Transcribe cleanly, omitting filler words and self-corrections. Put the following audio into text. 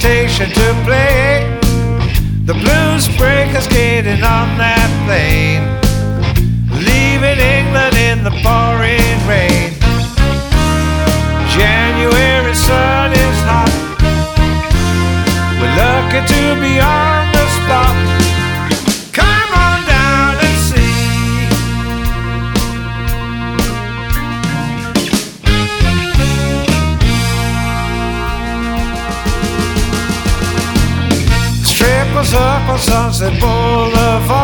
invitation to play. The blues breakers getting on that plane, leaving England in the pouring rain. January sun is hot, we're lucky to be on the spot. Come on down and see. Strippers up on Sunset Boulevard,